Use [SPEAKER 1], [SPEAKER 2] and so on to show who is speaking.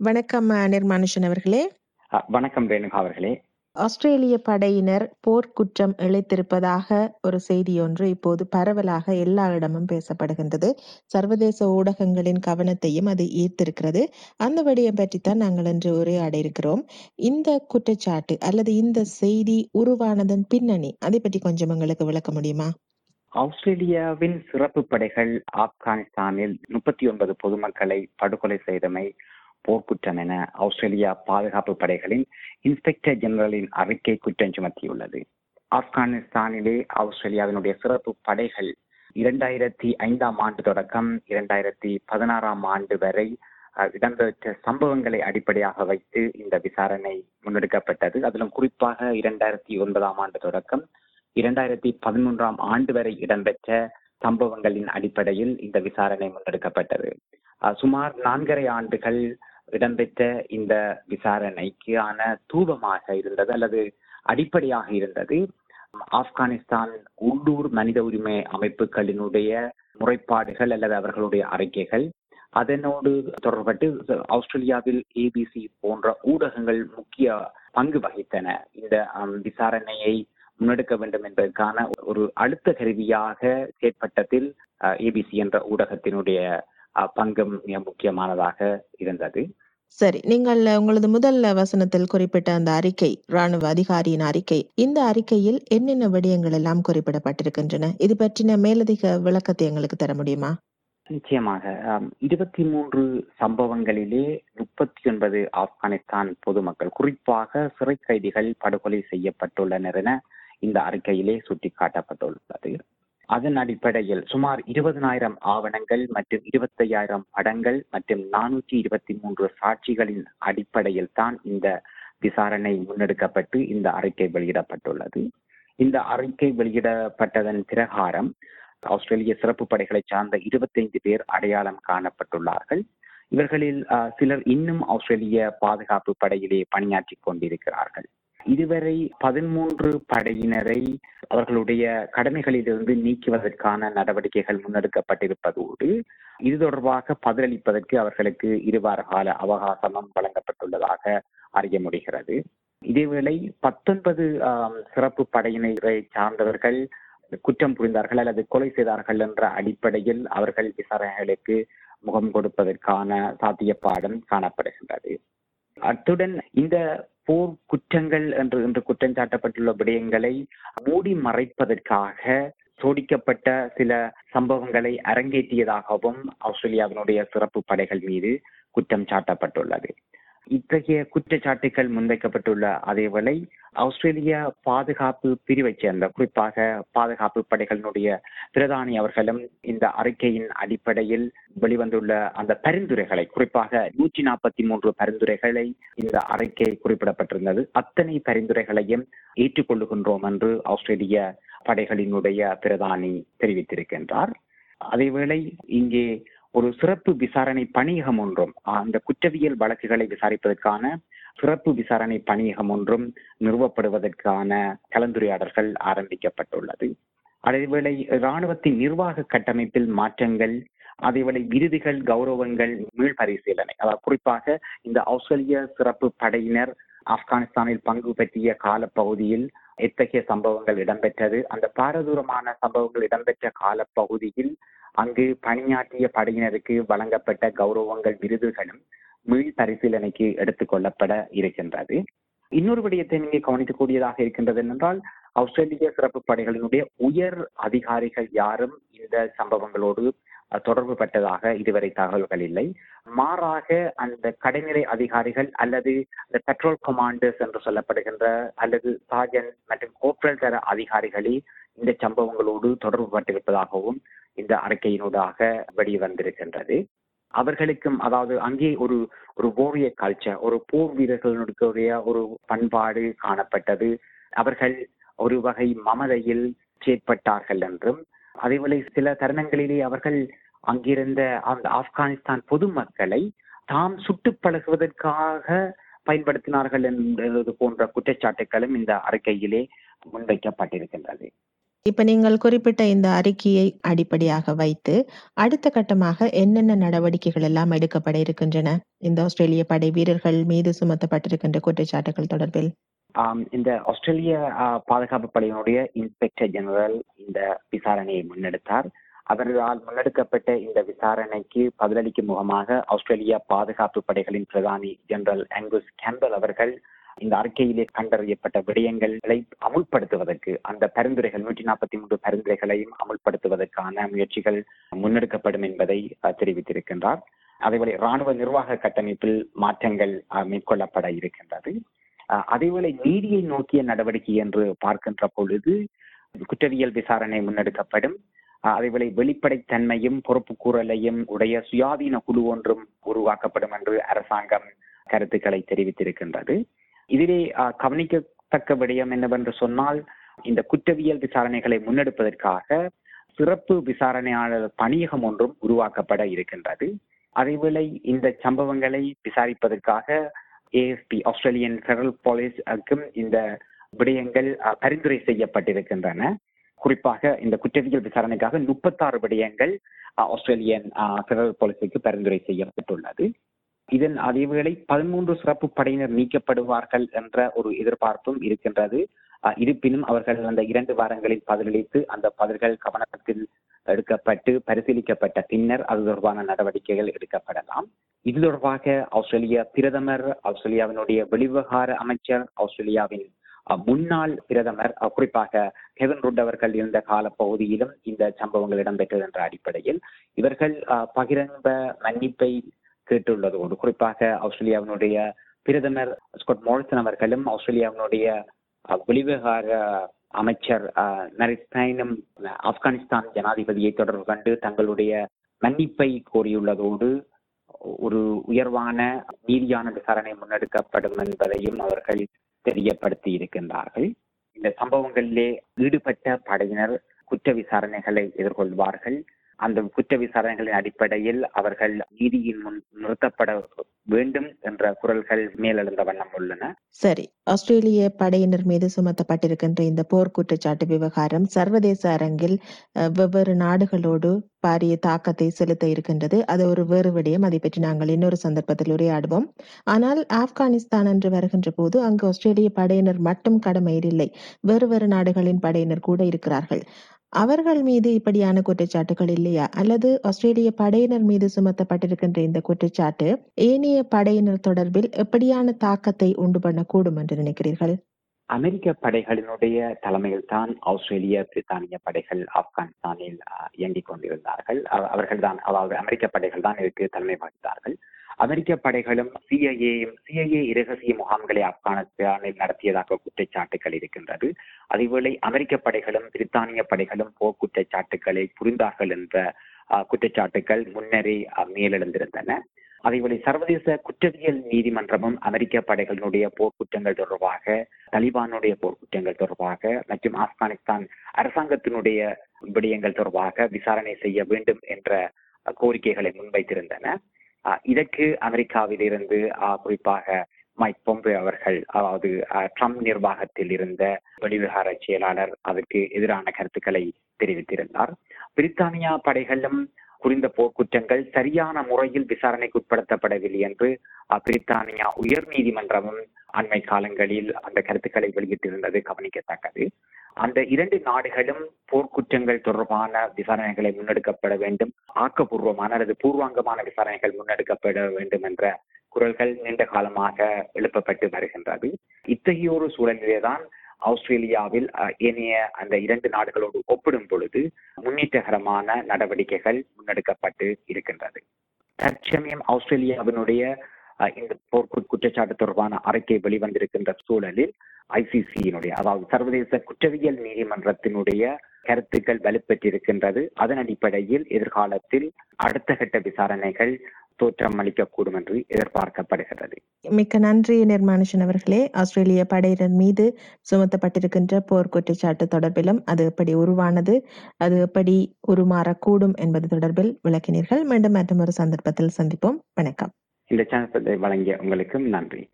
[SPEAKER 1] வணக்கம் நிர்மானுஷன் அவர்களே.
[SPEAKER 2] வணக்கம் ரேணுகா அவர்களே.
[SPEAKER 1] ஆஸ்திரேலிய படையினர் போர்க்குற்றம் இழைத்திருப்பதாக ஒரு செய்தி ஒன்று இப்போது பரவலாக எல்லா இடமும் பேசப்படுகின்றது. சர்வதேச ஊடகங்களின் கவனத்தையும் அது ஈர்த்திருக்கிறது. அந்த விடயம் பற்றித்தான் நாங்கள் இன்று உரையாட இருக்கிறோம். இந்த குற்றச்சாட்டு அல்லது இந்த செய்தி உருவானதன் பின்னணி அதை பற்றி கொஞ்சம் எங்களுக்கு விளக்க முடியுமா?
[SPEAKER 2] ஆஸ்திரேலியாவின் சிறப்பு படைகள் ஆப்கானிஸ்தானில் 39 பொதுமக்களை படுகொலை செய்தமை போர்க்குற்றம் என ஆஸ்திரேலியா பாதுகாப்பு படைகளின் இன்ஸ்பெக்டர் ஜெனரலின் அறிக்கை குற்றம் சுமத்தியுள்ளது. ஆப்கானிஸ்தானிலே ஆஸ்திரேலியாவினுடைய சிறப்பு படைகள் 2005ஆம் ஆண்டு தொடக்கம் 2016ஆம் ஆண்டு வரை இடம்பெற்ற சம்பவங்களை அடிப்படையாக வைத்து இந்த விசாரணை முன்னெடுக்கப்பட்டது. அதிலும் குறிப்பாக 2009ஆம் ஆண்டு தொடக்கம் 2013ஆம் ஆண்டு வரை இடம்பெற்ற சம்பவங்களின் அடிப்படையில் இந்த விசாரணை முன்னெடுக்கப்பட்டது. சுமார் 4.5 ஆண்டுகள் இடம்பெற்ற இந்த விசாரணைக்கான தூபமாக இருந்தது அல்லது அடிப்படையாக இருந்தது ஆப்கானிஸ்தான் உள்ளூர் மனித உரிமை அமைப்புகளினுடைய முறைப்பாடுகள் அல்லது அவர்களுடைய அறிக்கைகள். அதனோடு தொடர்பட்டு ஆஸ்திரேலியாவில் ABC போன்ற ஊடகங்கள் முக்கிய பங்கு வகித்தன. இந்த விசாரணையை முன்னெடுக்க வேண்டும் என்பதற்கான ஒரு அழுத்த கருவியாக செயற்பட்டதில் ABC என்ற ஊடகத்தினுடைய பங்கும் மிக முக்கியமானதாக இருந்தது.
[SPEAKER 1] சரி, நீங்கள் உங்களது முதல் வசனத்தில் குறிப்பிட்ட அந்த அறிக்கை, ராணுவ அதிகாரியின் அறிக்கை, இந்த அறிக்கையில் என்னென்ன விடயங்கள் எல்லாம் குறிப்பிடப்பட்டிருக்கின்றன? இது பற்றின மேலதிக விளக்கத்தை எங்களுக்கு தர முடியுமா?
[SPEAKER 2] நிச்சயமாக. 23 சம்பவங்களிலே 39 ஆப்கானிஸ்தான் பொதுமக்கள், குறிப்பாக சிறை கைதிகள் படுகொலை செய்யப்பட்டுள்ளனர் என இந்த அறிக்கையிலே சுட்டிக்காட்டப்பட்டுள்ளது. அதன் அடிப்படையில் சுமார் 20,000 ஆவணங்கள் மற்றும் 25,000 படங்கள் மற்றும் 423 சாட்சிகளின் அடிப்படையில் தான் இந்த விசாரணை முன்னெடுக்கப்பட்டு இந்த அறிக்கை வெளியிடப்பட்டுள்ளது. இந்த அறிக்கை வெளியிடப்பட்டதன் பிரகாரம் ஆஸ்திரேலிய சிறப்பு படைகளை சார்ந்த 25 பேர் அடையாளம் காணப்பட்டுள்ளார்கள். இவர்களில் சிலர் இன்னும் ஆஸ்திரேலிய பாதுகாப்பு படையிலே பணியாற்றி கொண்டிருக்கிறார்கள். இதுவரை 13 படையினரை அவர்களுடைய கடமைகளிலிருந்து நீக்குவதற்கான நடவடிக்கைகள் முன்னெடுக்கப்பட்டிருப்பதோடு இது தொடர்பாக பதிலளிப்பதற்கு அவர்களுக்கு 2 வார கால அவகாசமும் வழங்கப்பட்டுள்ளதாக அறிய முடிகிறது. இதேவேளை 19 சிறப்பு படையினரை சார்ந்தவர்கள் குற்றம் புரிந்தார்கள் அல்லது கொலை செய்தார்கள் என்ற அடிப்படையில் அவர்கள் விசாரணைகளுக்கு முகம் கொடுப்பதற்கான சாத்தியப்பாடும் காணப்படுகின்றது. அத்துடன் இந்த போர் குற்றங்கள் என்று குற்றம் சாட்டப்பட்டுள்ள விடயங்களை மூடி மறைப்பதற்காக சோடிக்கப்பட்ட சில சம்பவங்களை அரங்கேற்றியதாகவும் ஆஸ்திரேலியாவினுடைய சிறப்பு படைகள் மீது குற்றம் சாட்டப்பட்டுள்ளது. இத்தகைய குற்றச்சாட்டுகள் முன்வைக்கப்பட்டுள்ள அதேவேளை ஆஸ்திரேலிய பாதுகாப்பு பிரிவைச் சேர்ந்த, குறிப்பாக பாதுகாப்பு படைகளினுடைய பிரதானி அவர்களும் இந்த அறிக்கையின் அடிப்படையில் வெளிவந்துள்ள அந்த பரிந்துரைகளை, குறிப்பாக 143 பரிந்துரைகளை இந்த அறிக்கை குறிப்பிடப்பட்டிருந்தது. அத்தனை பரிந்துரைகளையும் ஏற்றுக்கொள்ளுகின்றோம் என்று ஆஸ்திரேலிய படைகளினுடைய பிரதானி தெரிவித்திருக்கின்றார். அதேவேளை இங்கே ஒரு சிறப்பு விசாரணை பணியகம் ஒன்றும், அந்த குற்றவியல் வழக்குகளை விசாரிப்பதற்கான சிறப்பு விசாரணை பணியகம் ஒன்றும் நிறுவப்படுவதற்கான கலந்துரையாடல்கள் ஆரம்பிக்கப்பட்டுள்ளது. அதேவேளை இராணுவத்தின் நிர்வாக கட்டமைப்பில் மாற்றங்கள், அதேவேளை விருதுகள், கௌரவங்கள் மீள் பரிசீலனை, அதாவது குறிப்பாக இந்த ஆஸ்திரேலிய சிறப்பு படையினர் ஆப்கானிஸ்தானில் பங்கு பற்றிய காலப்பகுதியில் எத்தகைய சம்பவங்கள் இடம்பெற்றது, அந்த பாரதூரமான சம்பவங்கள் இடம்பெற்ற காலப்பகுதியில் அங்கு பணியாற்றிய படையினருக்கு வழங்கப்பட்ட கௌரவங்கள், விருதுகளும் மீள் பரிசீலனைக்கு எடுத்துக் கொள்ளப்பட இருக்கின்றது. இன்னொரு விடயத்தை நீங்க கவனிக்கக்கூடியதாக இருக்கின்றது என்றால், ஆஸ்திரேலிய சிறப்பு படைகளினுடைய உயர் அதிகாரிகள் யாரும் இந்த சம்பவங்களோடு தொடர்பு பட்டதாக இதுவரை தகவல்கள் இல்லை. மாறாக அந்த கடைநிலை அதிகாரிகள் அல்லது இந்த பெட்ரோல் கமாண்டர்ஸ் என்று சொல்லப்படுகின்ற அல்லது சார்ஜன்ட் மற்றும் கோப்ரல் தர அதிகாரிகளே இந்த சம்பவங்களோடு தொடர்பு பட்டிருப்பதாகவும் இந்த அறிக்கையினூடாக வெளிவந்திருக்கின்றது. அவர்களுக்கும், அதாவது அங்கே ஒரு வாரியர் கல்ச்சர், ஒரு போர் வீரர்களுடைய ஒரு பண்பாடு காணப்பட்டது. அவர்கள் ஒரு வகை மமதையில் செயற்பட்டார்கள் என்றும், அதேவேளை சில தருணங்களிலே அவர்கள் அங்கிருந்த அந்த ஆப்கானிஸ்தான் பொதுமக்களை தாம் சுட்டு பழகுவதற்காக பயன்படுத்தினார்கள் என்பது போன்ற குற்றச்சாட்டுகளும் இந்த அறிக்கையிலே முன்வைக்கப்பட்டிருக்கின்றது.
[SPEAKER 1] இப்ப நீங்கள் குறிப்பிட்ட இந்த அறிக்கையை அடிப்படையாக வைத்து அடுத்த கட்டமாக என்னென்ன நடவடிக்கைகள் எல்லாம் எடுக்கப்பட இருக்கின்றன இந்த ஆஸ்திரேலிய படை வீரர்கள் மீது சுமத்தப்பட்டிருக்கின்ற குற்றச்சாட்டுகள் தொடர்பில்?
[SPEAKER 2] இந்த ஆஸ்திரேலிய பாதுகாப்பு படையினுடைய இன்ஸ்பெக்டர் ஜெனரல் இந்த விசாரணையை முன்னெடுத்தார். அவர்களால் முன்னெடுக்கப்பட்ட இந்த விசாரணைக்கு பதிலளிக்கும் முகமாக ஆஸ்திரேலிய பாதுகாப்பு படைகளின் பிரதானி ஜெனரல் ஆங்கஸ் கேம்பல் அவர்கள் இந்த அறிக்கையிலே கண்டறியப்பட்ட விடயங்களை அமுல்படுத்துவதற்கு அந்த பரிந்துரைகள் 143 பரிந்துரைகளையும் அமுல்படுத்துவதற்கான முயற்சிகள் முன்னெடுக்கப்படும் என்பதை தெரிவித்திருக்கின்றார். அதேபோல இராணுவ நிர்வாக கட்டமைப்பில் மாற்றங்கள் மேற்கொள்ளப்பட இருக்கின்றது. அதேவேளை நீதியை நோக்கிய நடவடிக்கை என்று பார்க்கின்ற பொழுது குற்றவியல் விசாரணை முன்னெடுக்கப்படும். அதேவேளை வெளிப்படைத்தன்மையும் பொறுப்பு கூறலையும் உடைய சுயாதீன குழு ஒன்றும் உருவாக்கப்படும் என்று அரசாங்கம் கருத்துக்களை தெரிவித்திருக்கின்றது. இதிலே கவனிக்கத்தக்க விடயம் என்னவென்று சொன்னால், இந்த குற்றவியல் விசாரணைகளை முன்னெடுப்பதற்காக சிறப்பு விசாரணையாளர் பணியகம் ஒன்றும் உருவாக்கப்பட இருக்கின்றது. அதேவேளை இந்த சம்பவங்களை விசாரிப்பதற்காக AFP ஆஸ்திரேலியன் ஃபெடரல் போலீஸுக்கும் இந்த விடயங்கள் பரிந்துரை செய்யப்பட்டிருக்கின்றன. குறிப்பாக இந்த குற்றவியல் விசாரணைக்காக 36 விடயங்கள் ஆஸ்திரேலியன் ஃபெடரல் போலீஸுக்கு பரிந்துரை செய்யப்பட்டுள்ளது. இதன் அதேவேளை 13 சிறப்பு படையினர் நீக்கப்படுவார்கள் என்ற ஒரு எதிர்பார்ப்பும் இருக்கின்றது. இருப்பினும் அவர்கள் அந்த 2 வாரங்களில் பதிலளித்து அந்த பதில்கள் கவனத்தில் எடுக்கப்பட்டு பரிசீலிக்கப்பட்ட பின்னர் அது தொடர்பான நடவடிக்கைகள் எடுக்கப்படலாம். இது தொடர்பாக ஆஸ்திரேலிய பிரதமர், ஆஸ்திரேலியாவினுடைய வெளிவிவகார அமைச்சர், ஆஸ்திரேலியாவின் முன்னாள் பிரதமர் குறிப்பாக கெவின் ருட் அவர்கள் இருந்த கால பகுதியிலும் இந்த சம்பவங்கள் இடம்பெற்றது என்ற அடிப்படையில் இவர்கள் பகிரங்க மன்னிப்பை கேட்டுள்ளதோடு, குறிப்பாக ஆஸ்திரேலியாவினுடைய பிரதமர் ஸ்காட் மாரிசன் அவர்களும் ஆஸ்திரேலியாவினுடைய வெளிவிவகார அமைச்சர் நரிஸ்டைனும் ஆப்கானிஸ்தான் ஜனாதிபதியை தொடர்பு கண்டு தங்களுடைய மன்னிப்பை கோரியுள்ளதோடு ஒரு உயர்வான நீதியான விசாரணை முன்னெடுக்கப்படும் என்பதையும் அவர்கள் தெரியப்படுத்தி இருக்கின்றார்கள். இந்த சம்பவங்களிலே ஈடுபட்ட படையினர் குற்ற விசாரணைகளை எதிர்கொள்வார்கள். அந்த குற்ற விசாரணைகளின் அடிப்படையில் அவர்கள் நீதியின் முன் நிறுத்தப்பட வேண்டும் என்ற குரல்கள் மேலெழுந்த வண்ணம் உள்ளன.
[SPEAKER 1] சரி, ஆஸ்திரேலிய படையினர் மீது சுமத்தப்பட்டிருக்கின்ற இந்த போர் குற்றச்சாட்டு விவகாரம் சர்வதேச அரங்கில் வெவ்வேறு நாடுகளோடு பாரிய தாக்கத்தை செலுத்த இருக்கின்றது. அது ஒரு வேறு விடயம், அதை பற்றி நாங்கள் இன்னொரு சந்தர்ப்பத்தில் உரையாடுவோம். ஆனால் ஆப்கானிஸ்தான் என்று வருகின்ற போது அங்கு ஆஸ்திரேலிய படையினர் மட்டும் கடமையில் இல்லை, வேறு வேறு நாடுகளின் படையினர் கூட இருக்கிறார்கள். அவர்கள் மீது இப்படியான குற்றச்சாட்டுகள் இல்லையா? அல்லது ஆஸ்திரேலிய படையினர் மீது சுமத்தப்பட்டிருக்கின்ற இந்த குற்றச்சாட்டு ஏனைய படையினர் தொடர்பில் எப்படியான தாக்கத்தை உண்டு பண்ணக்கூடும் என்று நினைக்கிறீர்கள்?
[SPEAKER 2] அமெரிக்க படைகளினுடைய தலைமையில் தான் ஆஸ்திரேலிய பிரித்தானிய படைகள் ஆப்கானிஸ்தானில் இயங்கிக் கொண்டிருந்தார்கள். அவர்கள்தான், அதாவது அமெரிக்க படைகள் தான் இதற்கு தலைமை வகித்தார்கள். அமெரிக்க படைகளும் சிஐஏ இரகசிய முகாம்களை ஆப்கானிஸ்தானில் நடத்தியதாக குற்றச்சாட்டுகள் இருக்கின்றது. அதேவேளை அமெரிக்க படைகளும் பிரித்தானிய படைகளும் போர் குற்றச்சாட்டுகளை புரிந்தார்கள் என்ற குற்றச்சாட்டுகள் முன்னரே மேலெழுந்திருந்தன. அதேவேளை சர்வதேச குற்றவியல் நீதிமன்றமும் அமெரிக்க படைகளினுடைய போர்க்குற்றங்கள் தொடர்பாக, தலிபானுடைய போர்க்குற்றங்கள் தொடர்பாக மற்றும் ஆப்கானிஸ்தான் அரசாங்கத்தினுடைய விடயங்கள் தொடர்பாக விசாரணை செய்ய வேண்டும் என்ற கோரிக்கைகளை முன்வைத்திருந்தன. இதற்கு அமெரிக்காவிலிருந்து குறிப்பாக மைக் பொம்பே அவர்கள், அதாவது ட்ரம்ப் நிர்வாகத்தில் இருந்த வெளிவிவகார செயலாளர், அதற்கு எதிரான கருத்துக்களை தெரிவித்திருந்தார். பிரித்தானியா படைகளும் புரிந்த போர்க்குற்றங்கள் சரியான முறையில் விசாரணைக்கு உட்படுத்தப்படவில்லை என்று பிரித்தானியா உயர் நீதிமன்றமும் அண்மை காலங்களில் அந்த கருத்துக்களை வெளியிட்டிருந்தது கவனிக்கத்தக்கது. அந்த 2 நாடுகளும் போர்க்குற்றங்கள் தொடர்பான விசாரணைகளை முன்னெடுக்கப்பட வேண்டும், ஆக்கப்பூர்வமான அல்லது பூர்வாங்கமான விசாரணைகள் முன்னெடுக்கப்பட வேண்டும் என்ற குரல்கள் நீண்ட காலமாக எழுப்பப்பட்டு வருகின்றது. இத்தகைய ஒரு சூழலிலேதான் ஆஸ்திரேலியாவில் ஏனைய அந்த 2 நாடுகளோடு ஒப்பிடும் பொழுது முன்னேற்றகரமான நடவடிக்கைகள் முன்னெடுக்கப்பட்டு இருக்கின்றது. தற்சமயம் ஆஸ்திரேலியாவினுடைய இந்த போர் குற்றச்சாட்டு தொடர்பான அறிக்கை வெளிவந்திருக்கின்ற சூழலில் ICC-யினுடைய, அதாவது சர்வதேச குற்றவியல் நீதிமன்றத்தினுடைய கருத்துக்கள் வலுப்பெற்றிருக்கின்றது. அதன் அடிப்படையில் எதிர்காலத்தில் அடுத்த கட்ட விசாரணைகள் தோற்றம் அளிக்கக்கூடும் என்று எதிர்பார்க்கப்படுகிறது.
[SPEAKER 1] மிக்க நன்றி நிர்மானுஷன் அவர்களே. ஆஸ்திரேலிய படையினர் மீது சுமத்தப்பட்டிருக்கின்ற போர் குற்றச்சாட்டு தொடர்பிலும் அது எப்படி உருவானது, அது எப்படி உருமாறக்கூடும் என்பது தொடர்பில் விளக்கினீர்கள். மீண்டும் மற்றும் ஒரு சந்தர்ப்பத்தில் சந்திப்போம். வணக்கம்.
[SPEAKER 2] இந்த சேனலை வழங்கிய உங்களுக்கும் நன்றி.